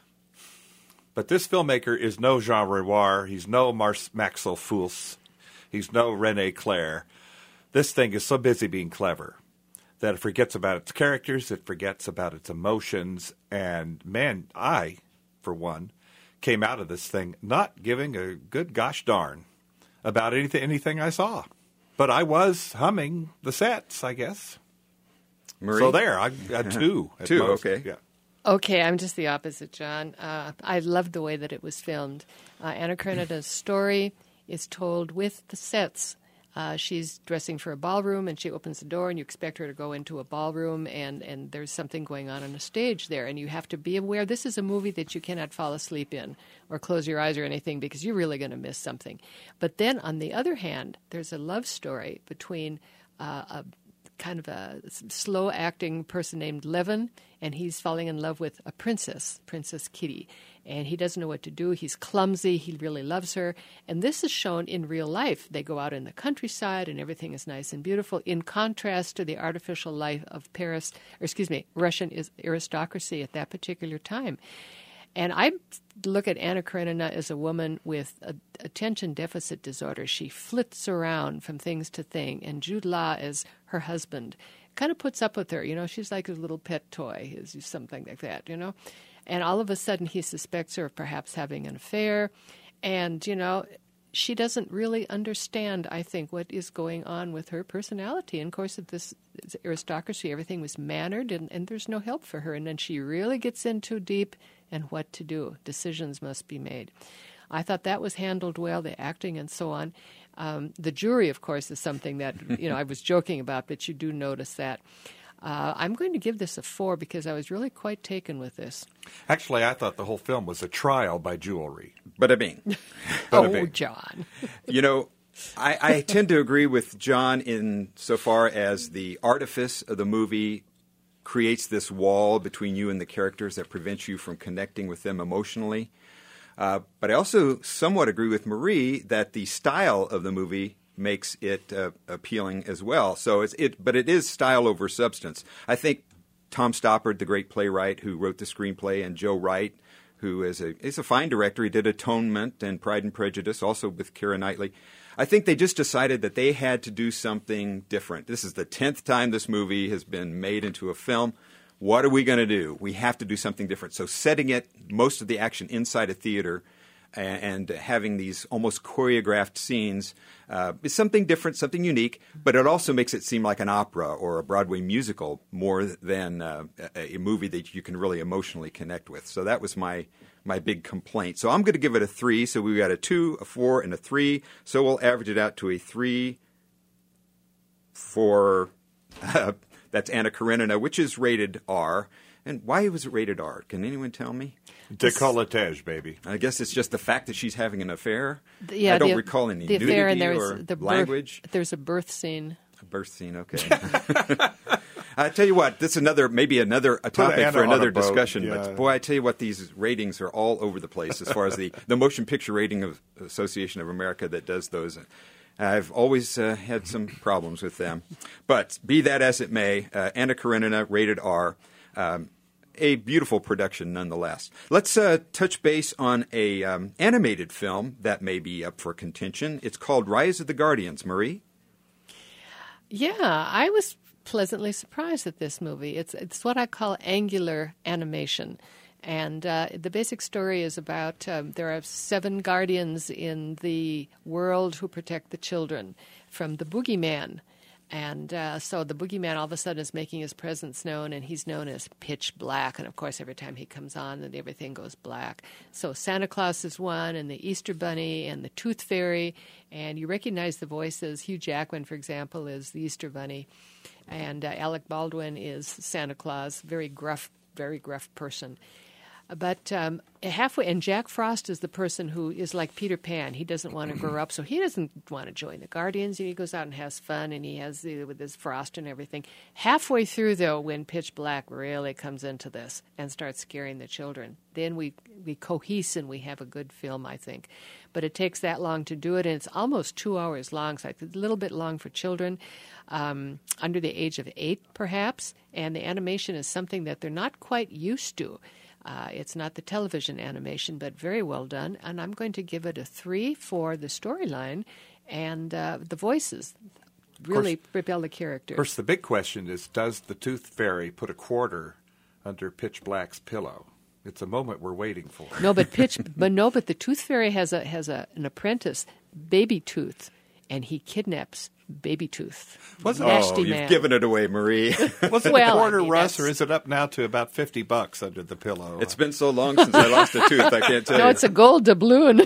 But this filmmaker is no Jean Renoir. He's no Mar- Maxwell Fultz. He's no René Clair. This thing is so busy being clever that it forgets about its characters, it forgets about its emotions, and man, I, for one, came out of this thing not giving a good gosh darn about anything, anything I saw. But I was humming the sets, I guess. Marie? So there, I got two. at Two, most. okay. Yeah. Okay, I'm just the opposite, John. Uh, I loved the way that it was filmed. Uh, Anna Karenina's story is told with the sets. Uh, she's dressing for a ballroom, and she opens the door, and you expect her to go into a ballroom, and, and there's something going on on a stage there, and you have to be aware this is a movie that you cannot fall asleep in or close your eyes or anything, because you're really going to miss something. But then, on the other hand, there's a love story between uh, a kind of a slow-acting person named Levin, and he's falling in love with a princess, Princess Kitty. And he doesn't know what to do. He's clumsy. He really loves her. And this is shown in real life. They go out in the countryside, and everything is nice and beautiful, in contrast to the artificial life of Paris, or excuse me, Russian aristocracy at that particular time. And I look at Anna Karenina as a woman with a attention deficit disorder. She flits around from things to thing. And Jude Law as her husband kind of puts up with her. You know, she's like his little pet toy, is something like that, you know. And all of a sudden he suspects her of perhaps having an affair. And, you know, she doesn't really understand, I think, what is going on with her personality. And, of course, of this aristocracy, everything was mannered, and, and there's no help for her. And then she really gets in too deep, and what to do. Decisions must be made. I thought that was handled well, the acting and so on. Um, the jury, of course, is something that, you know, I was joking about, but you do notice that. Uh, I'm going to give this a four because I was really quite taken with this. Actually, I thought the whole film was a trial by jewelry. Bada bing. Oh, Bada bing. John. You know, I, I tend to agree with John in so far as the artifice of the movie creates this wall between you and the characters that prevents you from connecting with them emotionally. Uh, but I also somewhat agree with Marie that the style of the movie makes it uh, appealing as well. So it's it, but it is style over substance. I think Tom Stoppard, the great playwright who wrote the screenplay, and Joe Wright, who is a is a fine director. He did Atonement and Pride and Prejudice, also with Keira Knightley. I think they just decided that they had to do something different. This is the tenth time this movie has been made into a film. What are we going to do? We have to do something different. So setting it, most of the action inside a theater, and having these almost choreographed scenes uh, is something different, something unique, but it also makes it seem like an opera or a Broadway musical more than uh, a, a movie that you can really emotionally connect with. So that was my my big complaint. So I'm going to give it a three. So we got a two, a four, and a three. So we'll average it out to a three for uh, that's Anna Karenina, which is rated R. And why was it rated R? Can anyone tell me? Décolletage, baby. I guess it's just the fact that she's having an affair. Yeah, I don't the, recall any the nudity affair, and there or was the birth, language. There's a birth scene. A birth scene, okay. I tell you what, this is another maybe another a topic Anna for on another a boat, discussion. yeah. But boy, I tell you what, these ratings are all over the place as far as the the Motion Picture Rating of Association of America that does those. I've always uh, had some problems with them. But be that as it may, uh, Anna Karenina, rated R. Um, A beautiful production nonetheless. Let's uh, touch base on a um, animated film that may be up for contention. It's called Rise of the Guardians. Marie? Yeah, I was pleasantly surprised at this movie. It's it's what I call angular animation. And uh, the basic story is about um, there are seven guardians in the world who protect the children from the boogeyman. And uh, so the boogeyman all of a sudden is making his presence known, and he's known as Pitch Black. And, of course, every time he comes on, then everything goes black. So Santa Claus is one, and the Easter Bunny, and the Tooth Fairy. And you recognize the voices. Hugh Jackman, for example, is the Easter Bunny. And uh, Alec Baldwin is Santa Claus, very gruff, very gruff person. But um, halfway, and Jack Frost is the person who is like Peter Pan. He doesn't want to grow up, so he doesn't want to join the Guardians. He goes out and has fun, and he has the, with his frost and everything. Halfway through, though, when Pitch Black really comes into this and starts scaring the children, then we we cohese and we have a good film, I think. But it takes that long to do it, and it's almost two hours long, so it's a little bit long for children um, under the age of eight, perhaps. And the animation is something that they're not quite used to. Uh, it's not the television animation, but very well done. And I'm going to give it a three for the storyline and uh, the voices. Really propel the character. Of course, the big question is, does the Tooth Fairy put a quarter under Pitch Black's pillow? It's a moment we're waiting for. No, but Pitch, but no, but the Tooth Fairy has a has a an apprentice, Baby Tooth, and he kidnaps Baby Tooth. Wasn't Nasty oh, you've man. given it away, Marie. Was it Well, a quarter, I mean, Russ, that's- or is it up now to about fifty bucks under the pillow? It's been so long since I lost a tooth, I can't tell No, you. it's a gold doubloon.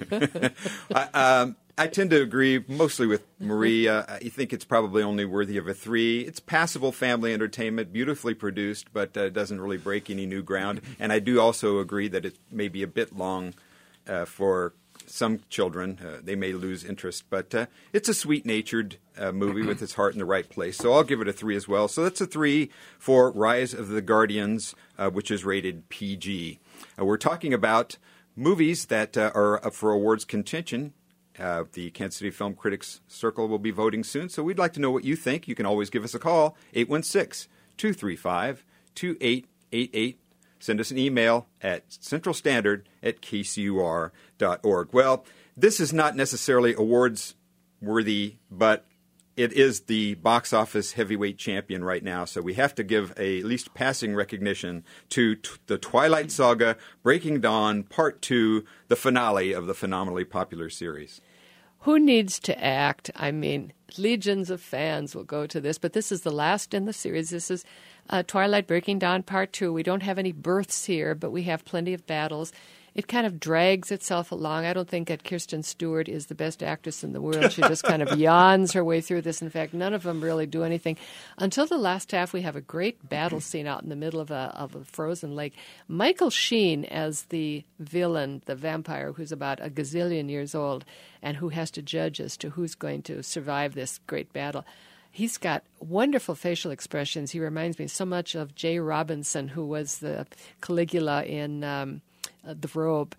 I, um, I tend to agree mostly with Marie. Uh, I think it's probably only worthy of a three. It's passable family entertainment, beautifully produced, but uh, doesn't really break any new ground. And I do also agree that it may be a bit long uh, for some children. Uh, they may lose interest, but uh, it's a sweet-natured uh, movie with its heart in the right place. So I'll give it a three as well. So that's a three for Rise of the Guardians, uh, which is rated P G. Uh, we're talking about movies that uh, are up for awards contention. Uh, the Kansas City Film Critics Circle will be voting soon, so we'd like to know what you think. You can always give us a call, eight one six, two three five, two eight eight eight. Send us an email at centralstandard at k c u r dot org. Well, this is not necessarily awards-worthy, but it is the box office heavyweight champion right now, so we have to give a at least passing recognition to t- the Twilight Saga, Breaking Dawn, Part two, the finale of the phenomenally popular series. Who needs to act? I mean, legions of fans will go to this, but this is the last in the series. This is uh, Twilight Breaking Dawn Part two. We don't have any births here, but we have plenty of battles. it kind of drags itself along. I don't think that Kirsten Stewart is the best actress in the world. She just kind of yawns her way through this. In fact, none of them really do anything. Until the last half, we have a great battle scene out in the middle of a, of a frozen lake. Michael Sheen as the villain, the vampire, who's about a gazillion years old and who has to judge as to who's going to survive this great battle. He's got wonderful facial expressions. He reminds me so much of Jay Robinson, who was the Caligula in um, uh, The Robe.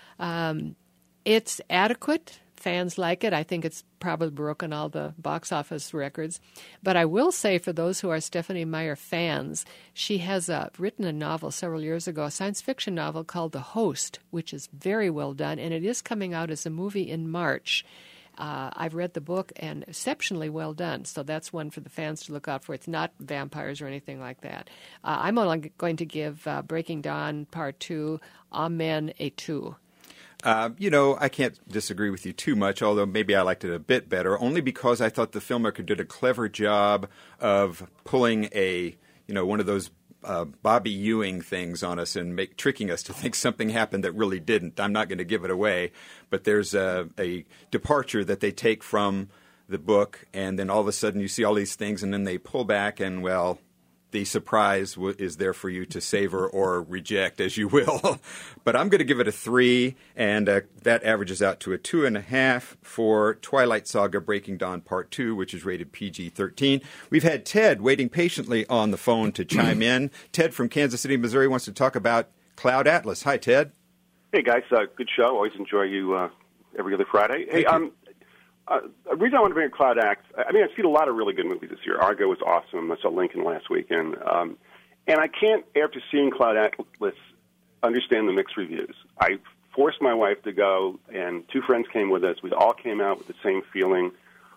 Um, it's adequate. Fans like it. I think it's probably broken all the box office records. But I will say, for those who are Stephenie Meyer fans, she has uh, written a novel several years ago, a science fiction novel called The Host, which is very well done, and it is coming out as a movie in March. Uh, I've read the book, and exceptionally well done. So that's one for the fans to look out for. It's not vampires or anything like that. Uh, I'm only going to give uh, Breaking Dawn Part two, Amen, a two. Uh, you know, I can't disagree with you too much, although maybe I liked it a bit better, only because I thought the filmmaker did a clever job of pulling a, you know, one of those Uh, Bobby Ewing things on us and make, tricking us to think something happened that really didn't. I'm not going to give it away, but there's a, a departure that they take from the book, and then all of a sudden you see all these things, and then they pull back, and, well, the surprise w- is there for you to savor or reject, as you will. But I'm going to give it a three, and uh, that averages out to a two and a half for Twilight Saga Breaking Dawn Part two, which is rated P G thirteen. We've had Ted waiting patiently on the phone to chime in. Ted from Kansas City, Missouri, wants to talk about Cloud Atlas. Hi, Ted. Hey, guys. Uh, good show. Always enjoy you uh, every other Friday. Hey, um, uh, the reason I want to bring Cloud Atlas, I mean, I've seen a lot of really good movies this year. Argo was awesome. I saw Lincoln last weekend. Um, and I can't, after seeing Cloud Atlas, understand the mixed reviews. I forced my wife to go, and two friends came with us. We all came out with the same feeling.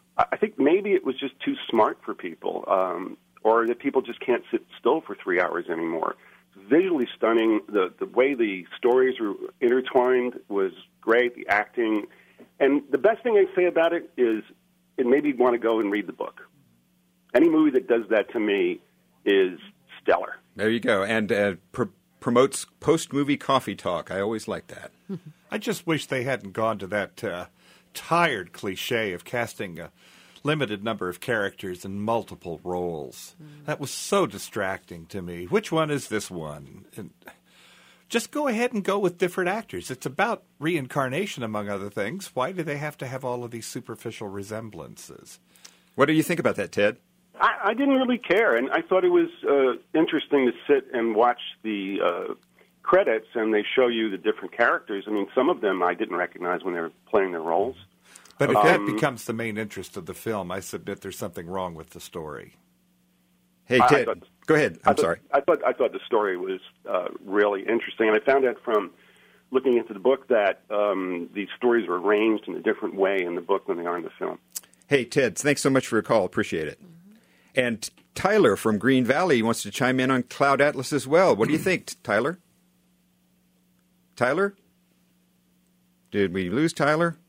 I think maybe it was just too smart for people, um, or that people just can't sit still for three hours anymore. Visually stunning. The, the way the stories were intertwined was great, the acting. And the best thing I say about it is it made me want to go and read the book. Any movie that does that to me is stellar. There you go. And uh, pr- promotes post-movie coffee talk. I always like that. I just wish they hadn't gone to that uh, tired cliche of casting a limited number of characters in multiple roles. Mm. That was so distracting to me. Which one is this one? And just go ahead and go with different actors. It's about reincarnation, among other things. Why do they have to have all of these superficial resemblances? What do you think about that, Ted? I, I didn't really care, and I thought it was uh, interesting to sit and watch the uh, credits, and they show you the different characters. I mean, some of them I didn't recognize when they were playing their roles. But if um, that becomes the main interest of the film, I submit there's something wrong with the story. Hey, Ted, thought, go ahead. I'm I thought, sorry. I thought I thought the story was uh, really interesting, and I found out from looking into the book that um, these stories are arranged in a different way in the book than they are in the film. Hey, Ted, thanks so much for your call. Appreciate it. Mm-hmm. And Tyler from Green Valley wants to chime in on Cloud Atlas as well. What do you think, Tyler? Tyler? Did we lose Tyler?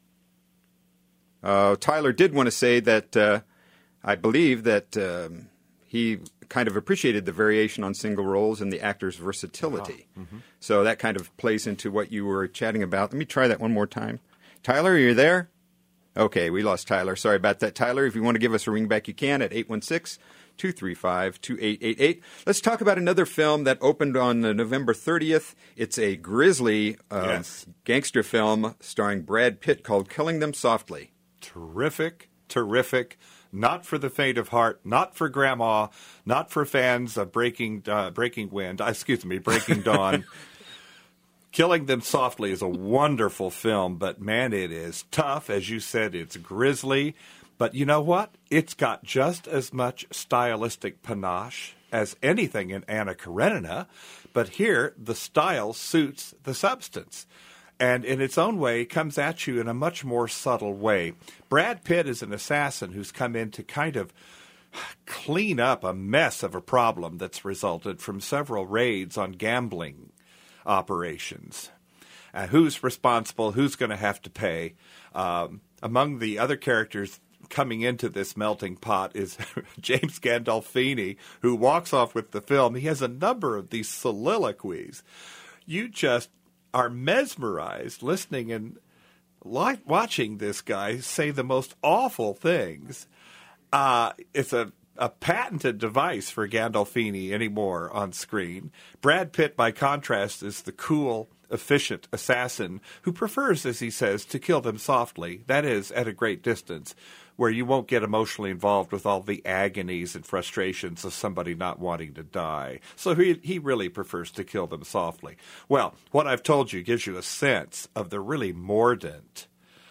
Uh, Tyler did want to say that uh, I believe that um, he kind of appreciated the variation on single roles and the actor's versatility. Uh-huh. Mm-hmm. So that kind of plays into what you were chatting about. Let me try that one more time. Tyler, are you there? Okay, we lost Tyler. Sorry about that, Tyler. If you want to give us a ring back, you can at eight one six, two three five, two eight eight eight. Let's talk about another film that opened on uh, November thirtieth. It's a grisly uh, yes. gangster film starring Brad Pitt called Killing Them Softly. Terrific, terrific. Not for the faint of heart, not for Grandma, not for fans of Breaking uh, Breaking Wind, uh, excuse me, Breaking Dawn. Killing Them Softly is a wonderful film, but man, it is tough. As you said, it's grisly. But you know what? It's got just as much stylistic panache as anything in Anna Karenina, but here the style suits the substance. And in its own way, comes at you in a much more subtle way. Brad Pitt is an assassin who's come in to kind of clean up a mess of a problem that's resulted from several raids on gambling operations. Uh, who's responsible? Who's going to have to pay? Um, among the other characters coming into this melting pot is James Gandolfini, who walks off with the film. He has a number of these soliloquies. You just are mesmerized listening and li- watching this guy say the most awful things. Uh, it's a, a patented device for Gandolfini anymore on screen. Brad Pitt, by contrast, is the cool, efficient assassin who prefers, as he says, to kill them softly, that is, at a great distance, where you won't get emotionally involved with all the agonies and frustrations of somebody not wanting to die. So he he really prefers to kill them softly. Well, what I've told you gives you a sense of the really mordant,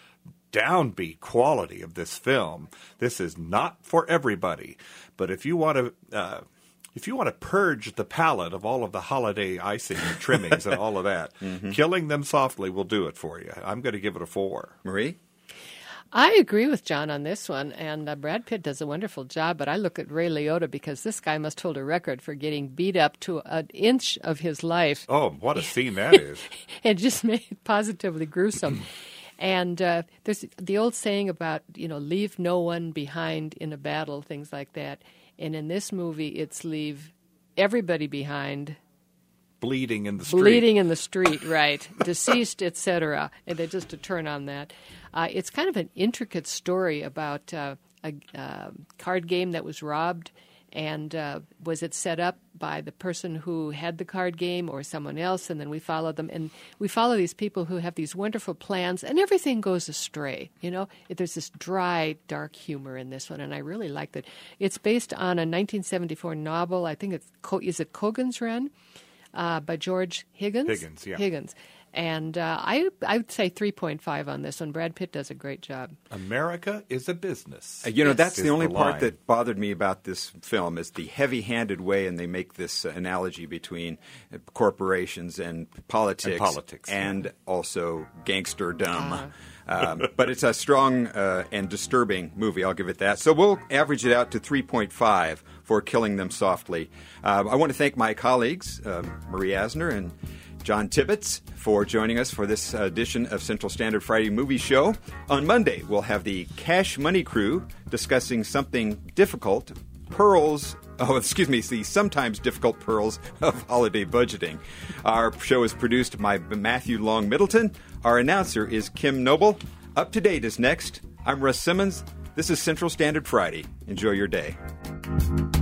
downbeat quality of this film. This is not for everybody, but if you want to... Uh, If you want to purge the palate of all of the holiday icing and trimmings and all of that, mm-hmm. Killing Them Softly will do it for you. I'm going to give it a four. Marie? I agree with John on this one, and uh, Brad Pitt does a wonderful job, but I look at Ray Liotta because this guy must hold a record for getting beat up to an inch of his life. Oh, what a scene that is. It just made it positively gruesome. And uh, there's the old saying about, you know, leave no one behind in a battle, things like that. And in this movie, it's leave everybody behind. Bleeding in the street. Bleeding in the street, right. Deceased, et cetera. And they just to turn on that. Uh, it's kind of an intricate story about uh, a uh, card game that was robbed. And uh, was it set up by the person who had the card game or someone else? And then we follow them. And we follow these people who have these wonderful plans, and everything goes astray. You know, there's this dry, dark humor in this one, and I really liked it. It's based on a nineteen seventy-four novel. I think it's, is it Kogan's Run? Uh, by George Higgins? Higgins, yeah. Higgins. And uh, I I would say three point five on this one. Brad Pitt does a great job. America is a business. Uh, you know, Yes. that's the Is only the part line. that bothered me about this film is the heavy-handed way, and they make this uh, analogy between uh, corporations and politics. And politics. And also gangsterdom. Um, but it's a strong uh, and disturbing movie, I'll give it that. So we'll average it out to three point five for Killing Them Softly. Uh, I want to thank my colleagues, uh, Marie Asner and John Tibbetts, for joining us for this edition of Central Standard Friday Movie Show. On Monday, we'll have the Cash Money Crew discussing something difficult, pearls, oh, excuse me, the sometimes difficult pearls of holiday budgeting. Our show is produced by Matthew Long Middleton. Our announcer is Kim Noble. Up to Date is next. I'm Russ Simmons. This is Central Standard Friday. Enjoy your day.